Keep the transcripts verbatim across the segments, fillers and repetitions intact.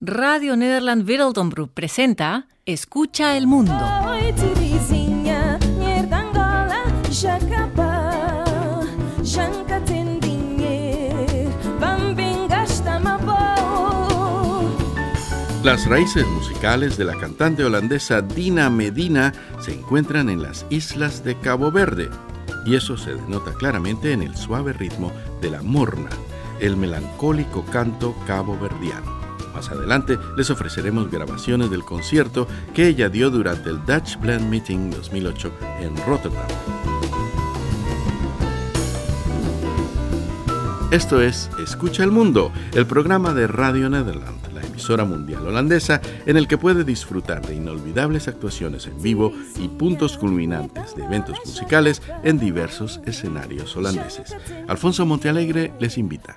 Radio Nederland Wereldomroep presenta Escucha el Mundo. Las raíces musicales de la cantante holandesa Dina Medina se encuentran en las islas de Cabo Verde, y eso se denota claramente en el suave ritmo de la morna, el melancólico canto caboverdiano. Más adelante les ofreceremos grabaciones del concierto que ella dio durante el Dutch Blend Meeting dos mil ocho en Rotterdam. Esto es Escucha el Mundo, el programa de Radio Nederland, la emisora mundial holandesa, en el que puede disfrutar de inolvidables actuaciones en vivo y puntos culminantes de eventos musicales en diversos escenarios holandeses. Alfonso Montealegre les invita.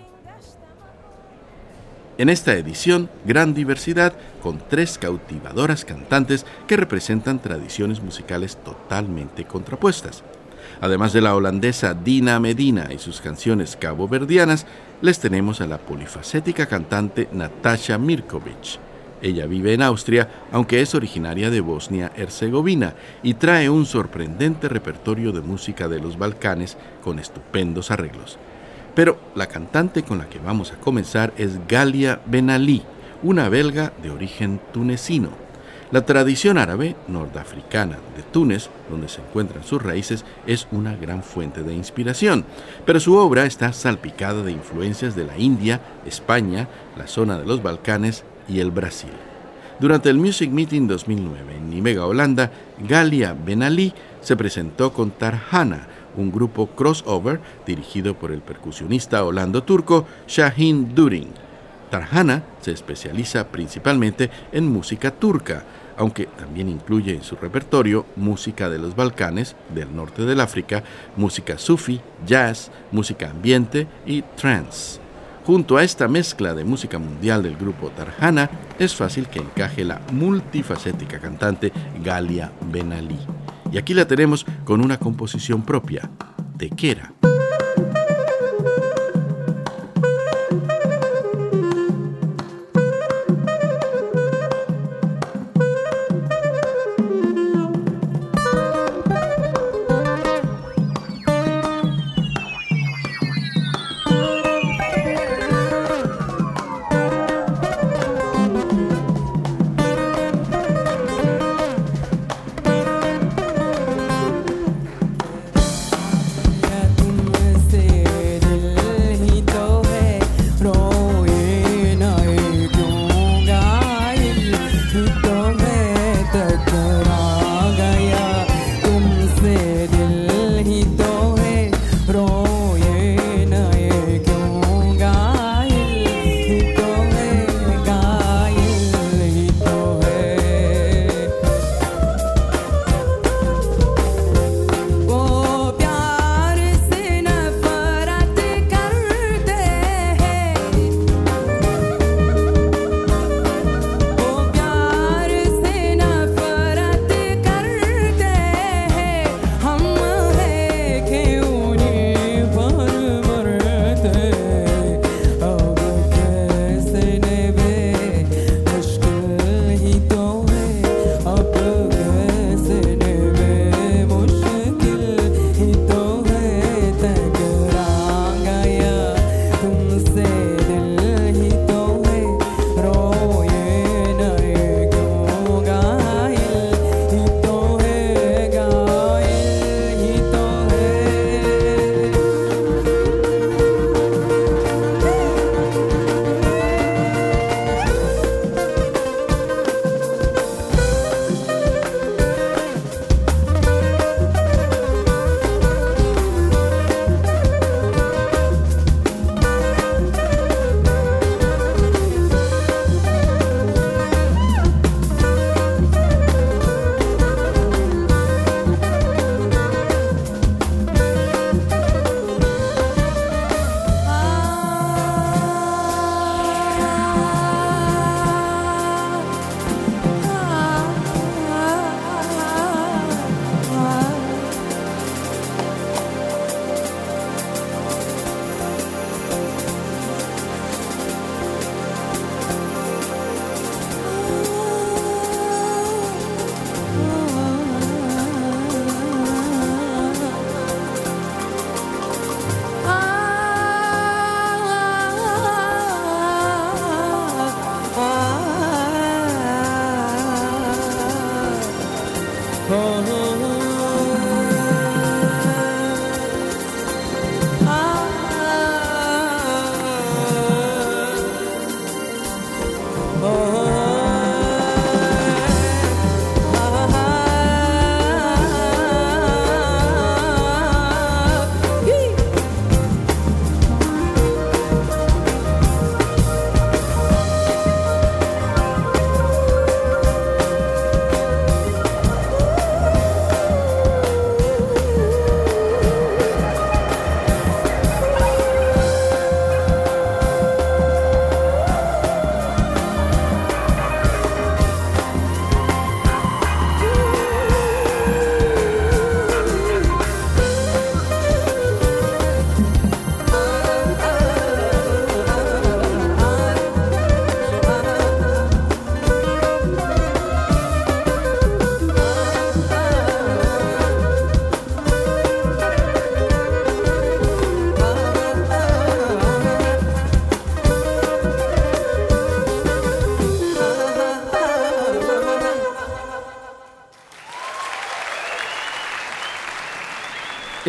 En esta edición, gran diversidad con tres cautivadoras cantantes que representan tradiciones musicales totalmente contrapuestas. Además de la holandesa Dina Medina y sus canciones caboverdianas, les tenemos a la polifacética cantante Nataša Mirković. Ella vive en Austria, aunque es originaria de Bosnia-Herzegovina, y trae un sorprendente repertorio de música de los Balcanes con estupendos arreglos. Pero la cantante con la que vamos a comenzar es Galia Ben Ali, una belga de origen tunecino. La tradición árabe nordafricana de Túnez, donde se encuentran sus raíces, es una gran fuente de inspiración, pero su obra está salpicada de influencias de la India, España, la zona de los Balcanes y el Brasil. Durante el Music Meeting dos mil nueve en Nijmegen, Holanda, Galia Ben Ali se presentó con Tarhana, un grupo crossover dirigido por el percusionista holando-turco Shahin During. Tarhana se especializa principalmente en música turca, aunque también incluye en su repertorio música de los Balcanes, del norte del África, música sufi, jazz, música ambiente y trance. Junto a esta mezcla de música mundial del grupo Tarhana, es fácil que encaje la multifacética cantante Galia Ben Ali. Y aquí la tenemos con una composición propia, Tequera.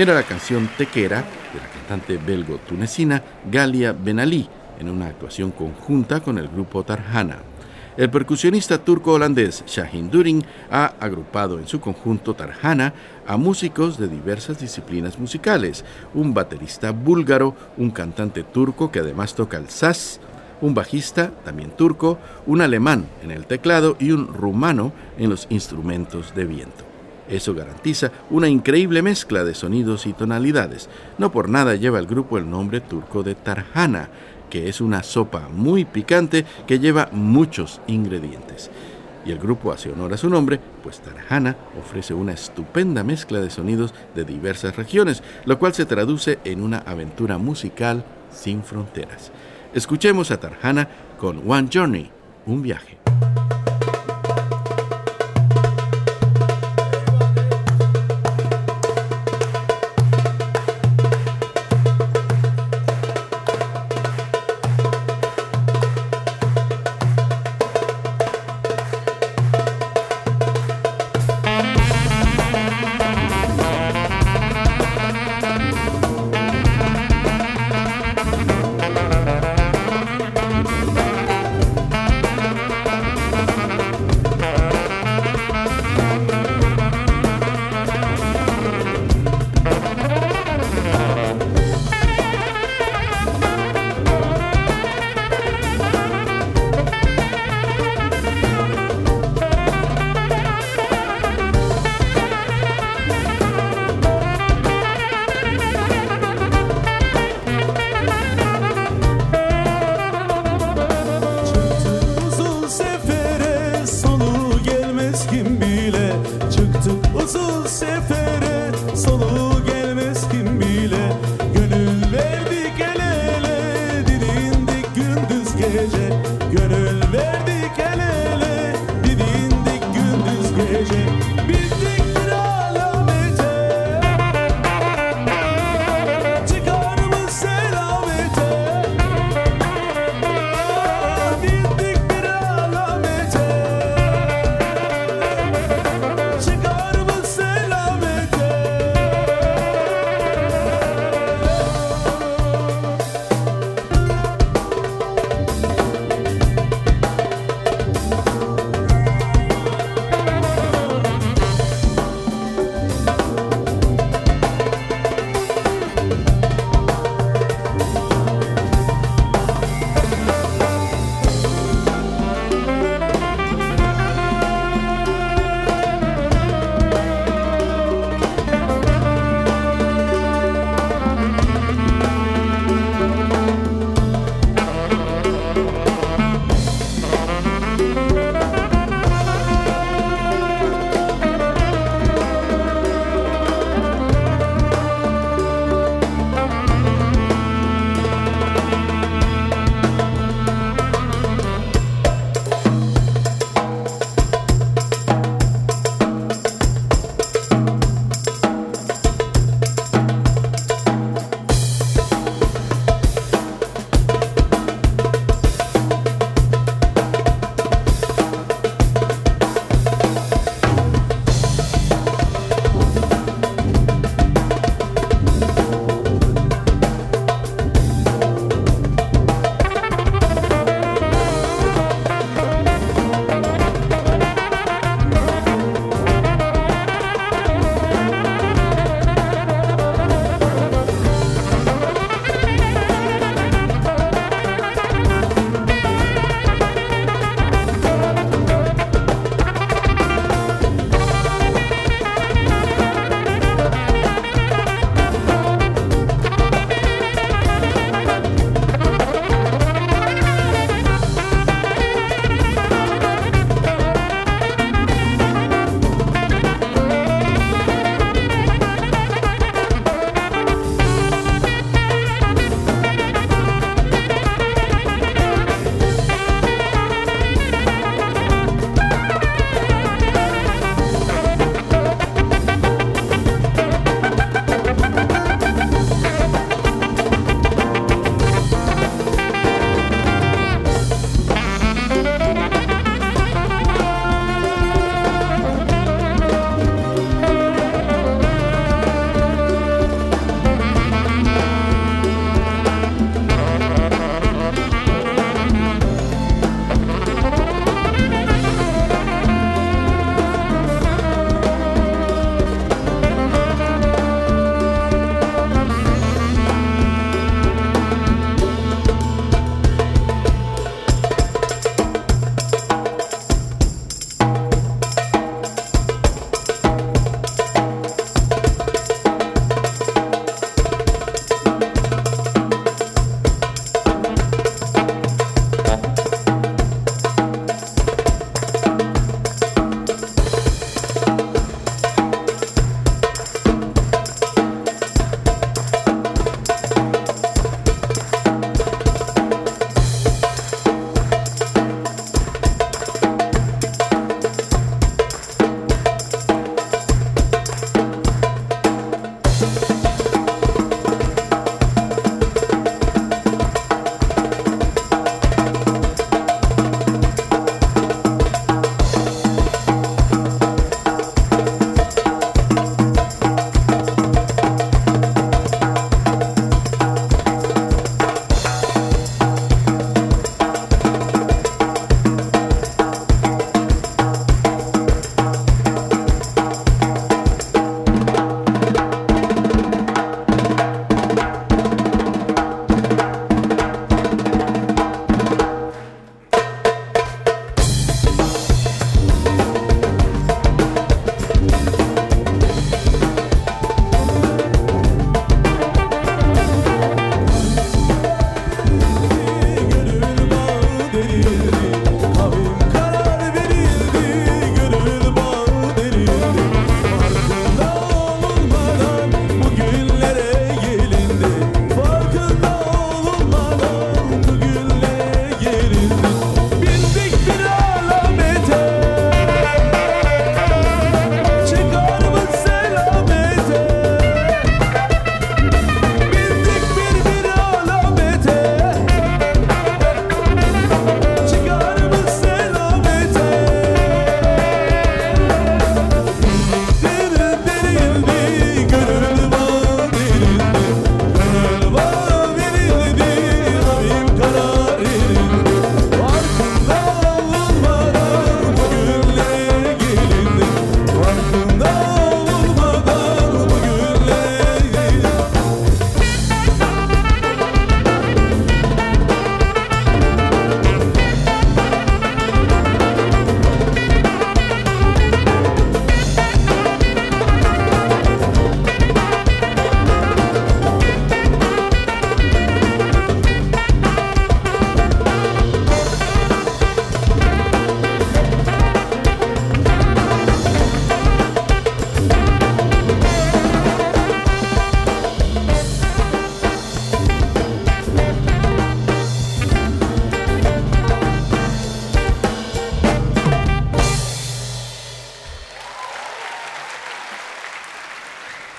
era la canción Tequera de la cantante belgo-tunecina Galia Benali, en una actuación conjunta con el grupo Tarhana. El percusionista turco-holandés Shahin During ha agrupado en su conjunto Tarhana a músicos de diversas disciplinas musicales, un baterista búlgaro, un cantante turco que además toca el saz, un bajista, también turco, un alemán en el teclado y un rumano en los instrumentos de viento. Eso garantiza una increíble mezcla de sonidos y tonalidades. No por nada lleva el grupo el nombre turco de Tarhana, que es una sopa muy picante que lleva muchos ingredientes. Y el grupo hace honor a su nombre, pues Tarhana ofrece una estupenda mezcla de sonidos de diversas regiones, lo cual se traduce en una aventura musical sin fronteras. Escuchemos a Tarhana con One Journey, un viaje.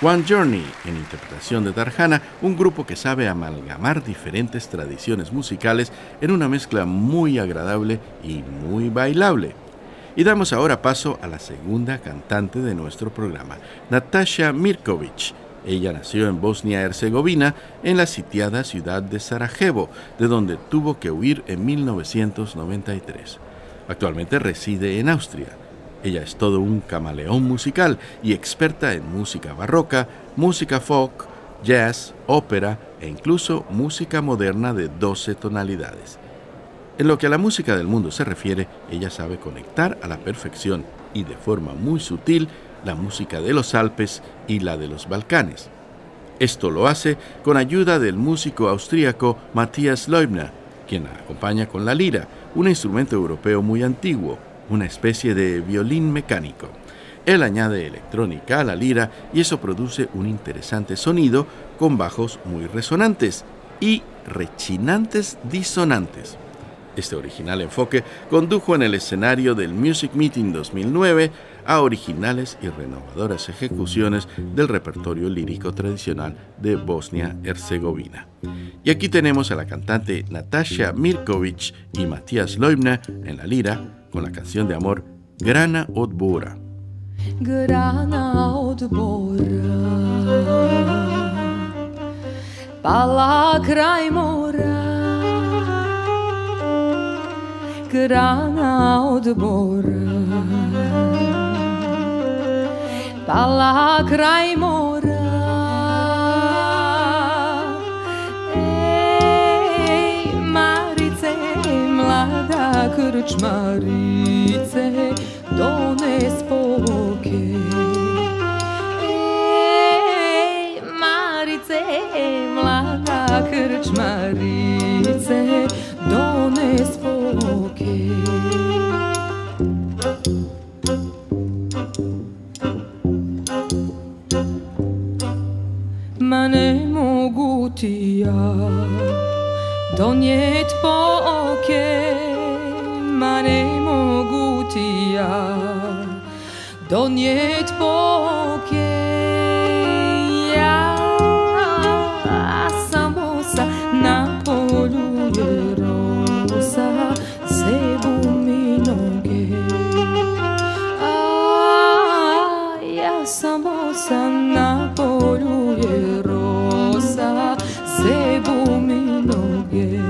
One Journey, en interpretación de Darhana, un grupo que sabe amalgamar diferentes tradiciones musicales en una mezcla muy agradable y muy bailable. Y damos ahora paso a la segunda cantante de nuestro programa, Natasha Mirković. Ella nació en Bosnia-Herzegovina, en la sitiada ciudad de Sarajevo, de donde tuvo que huir en mil novecientos noventa y tres. Actualmente reside en Austria. Ella es todo un camaleón musical y experta en música barroca, música folk, jazz, ópera e incluso música moderna de doce tonalidades. En lo que a la música del mundo se refiere, ella sabe conectar a la perfección y de forma muy sutil la música de los Alpes y la de los Balcanes. Esto lo hace con ayuda del músico austríaco Matthias Leubner, quien la acompaña con la lira, un instrumento europeo muy antiguo, una especie de violín mecánico. Él añade electrónica a la lira y eso produce un interesante sonido con bajos muy resonantes y rechinantes disonantes. Este original enfoque condujo en el escenario del Music Meeting dos mil nueve a originales y renovadoras ejecuciones del repertorio lírico tradicional de Bosnia-Herzegovina. Y aquí tenemos a la cantante Natasha Mirković y Matthias Leubner en la lira con la canción de amor Grana od Bora. Grana od Bora pala kraj mora, grana od Bora pala kraj mora. Ej, Marice, mlada krčmarice, dones poke. Ej, Marice, mlada krčmarice, dones poke. Ma ne mogu ti ja donijet poke, ma ne mogu ti ja donijet poke. Ja sam bosa na polju je rosa, zebu mi noge. A ja sam bosa na polju je rosa, zebu mi noge.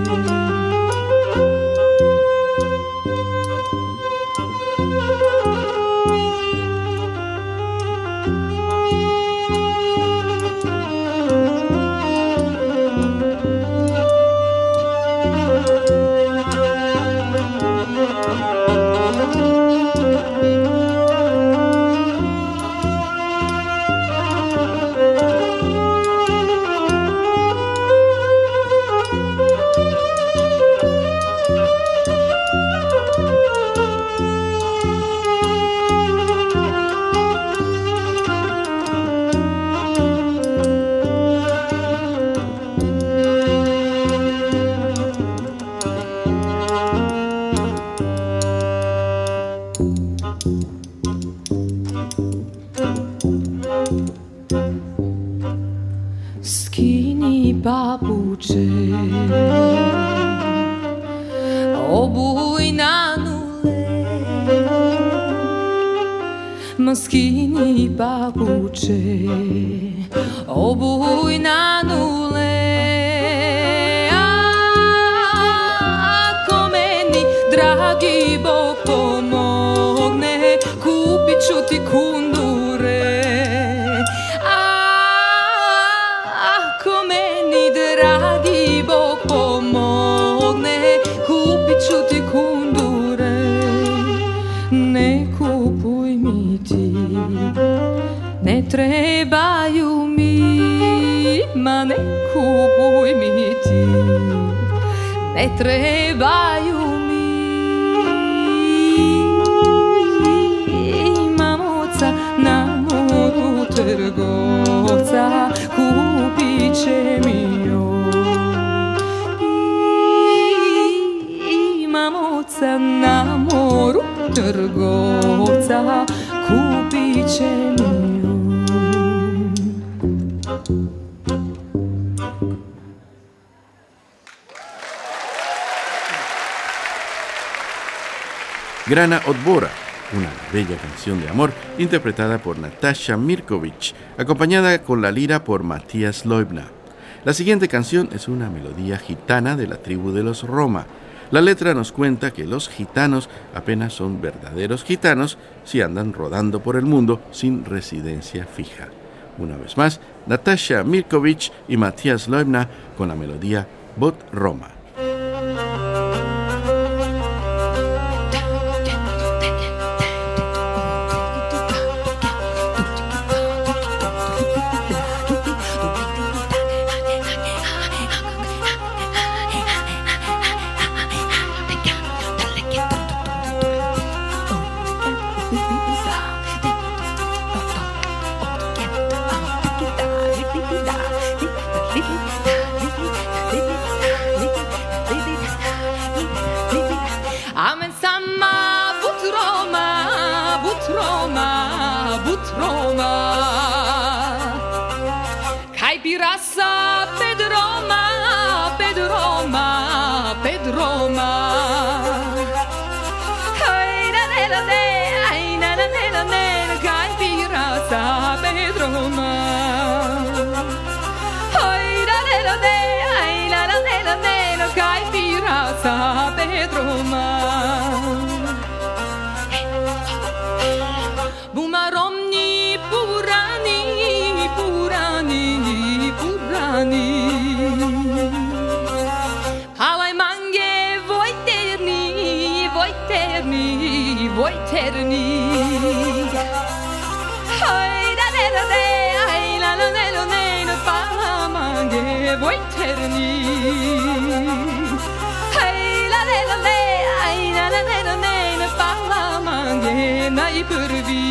Skini papuče, obuj na nule. Ma skini papuče, obuj na nule. Ako meni dragi Bog pomogne, kupit ću ti kundure. Dragi Bog pomogne, kupit ću ti kundure. Ne kupuj mi ti, ne trebaju mi, ma ne kupuj mi ti, ne trebaju mi. Imam oca na moru trgovca, kupit će mi na moru trgovca, kupit će mi on. Grana Odbora, una bella canción de amor interpretada por Natasha Mirkovic, acompañada con la lira por Matías Loibna. La siguiente canción es una melodía gitana de la tribu de los Roma. La letra nos cuenta que los gitanos apenas son verdaderos gitanos si andan rodando por el mundo sin residencia fija. Una vez más, Natasha Mirkovic y Matías Loibna con la melodía Bot Roma. Bumaromni purani purani purani Halai mange voiterni voiterni voiterni Hai da da da ai la la la la la pa mange voiterni Nai purvi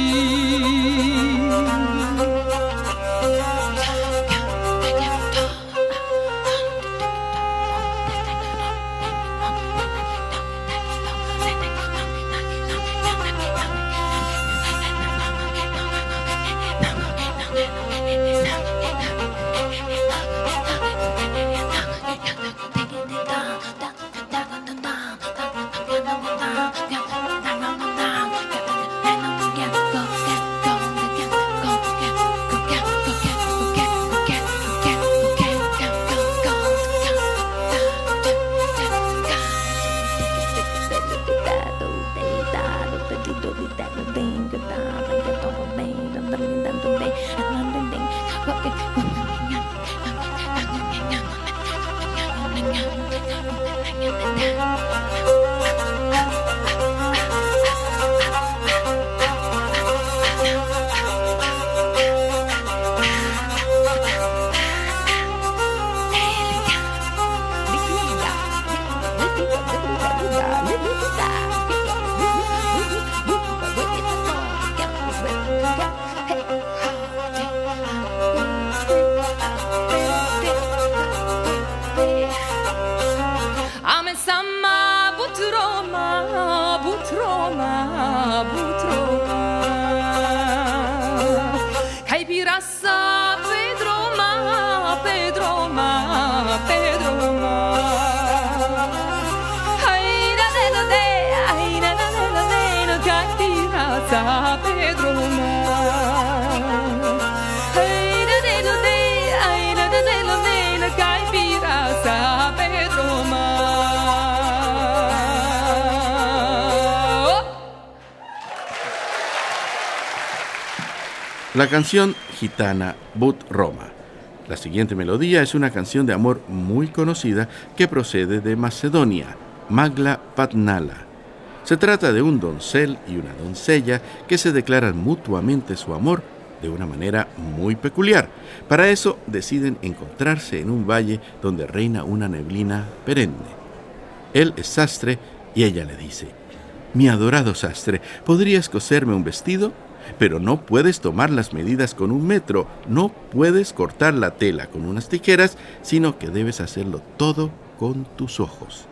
La canción gitana But Roma. La siguiente melodía es una canción de amor muy conocida que procede de Macedonia, Magla Patnala. Se trata de un doncel y una doncella que se declaran mutuamente su amor de una manera muy peculiar. Para eso deciden encontrarse en un valle donde reina una neblina perenne. Él es sastre y ella le dice: «Mi adorado sastre, ¿podrías coserme un vestido? Pero no puedes tomar las medidas con un metro, no puedes cortar la tela con unas tijeras, sino que debes hacerlo todo con tus ojos».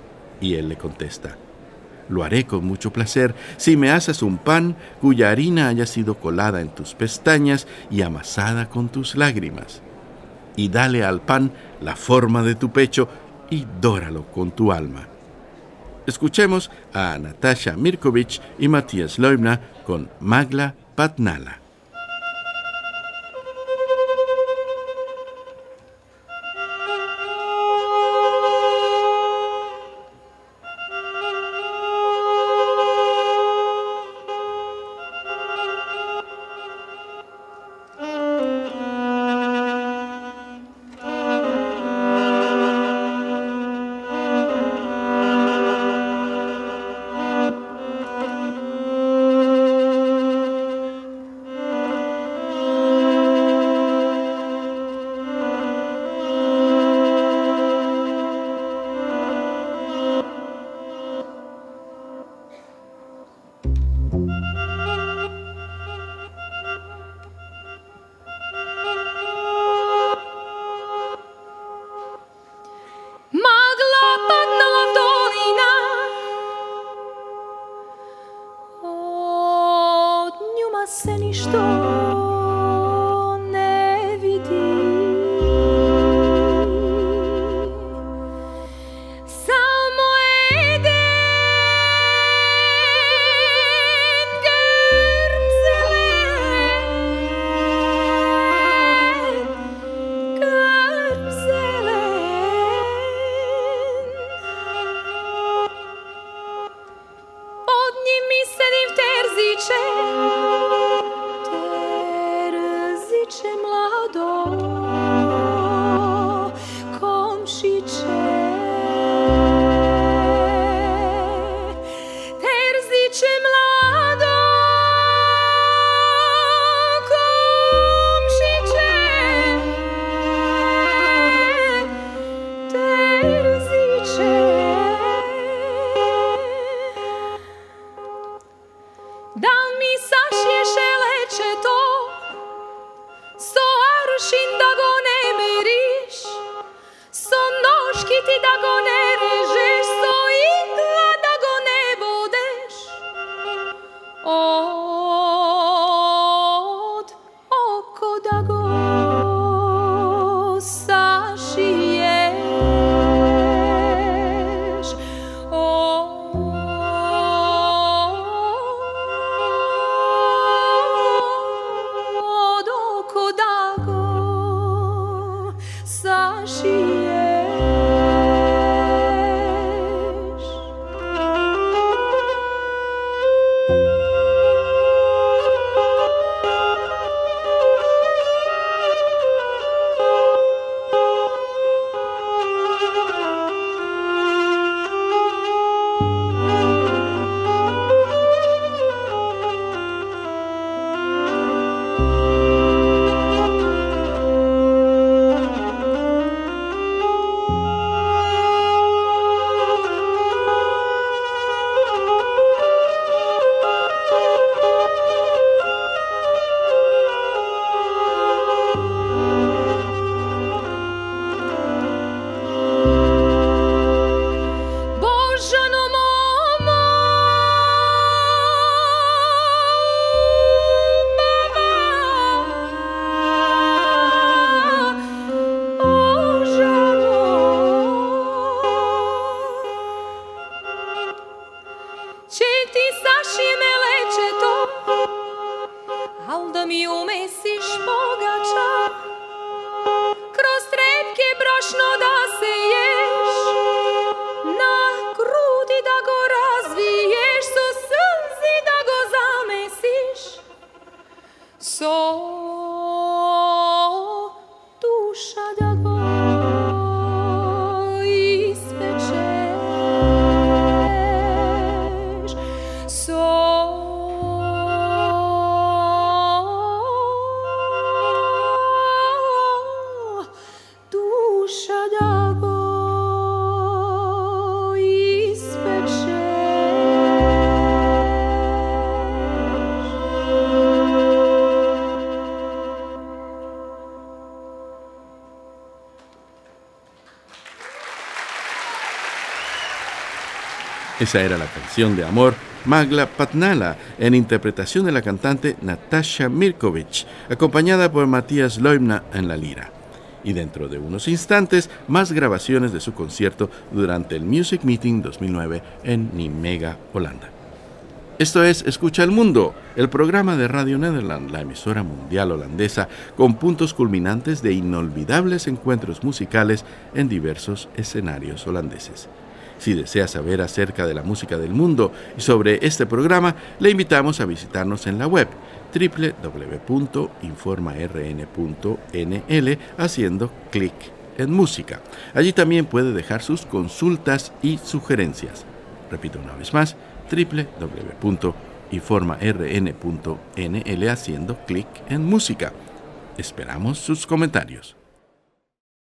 Y él le contesta: «Lo haré con mucho placer si me haces un pan cuya harina haya sido colada en tus pestañas y amasada con tus lágrimas». y dale al pan la forma de tu pecho y dóralo con tu alma. Escuchemos a Natasha Mirkovich y Matías Leubna con Magla Patnala. Esa era la canción de amor Magla Patnala, en interpretación de la cantante Natasha Mirkovich, acompañada por Matías Leubna en la lira. Y dentro de unos instantes, más grabaciones de su concierto durante el Music Meeting dos mil nueve en Nimega, Holanda. Esto es Escucha el Mundo, el programa de Radio Nederland, la emisora mundial holandesa, con puntos culminantes de inolvidables encuentros musicales en diversos escenarios holandeses. Si desea saber acerca de la música del mundo y sobre este programa, le invitamos a visitarnos en la web doble u doble u doble u punto informa r n punto n l haciendo clic en música. Allí también puede dejar sus consultas y sugerencias. Repito una vez más, doble u doble u doble u punto informa r n punto n l haciendo clic en música. Esperamos sus comentarios.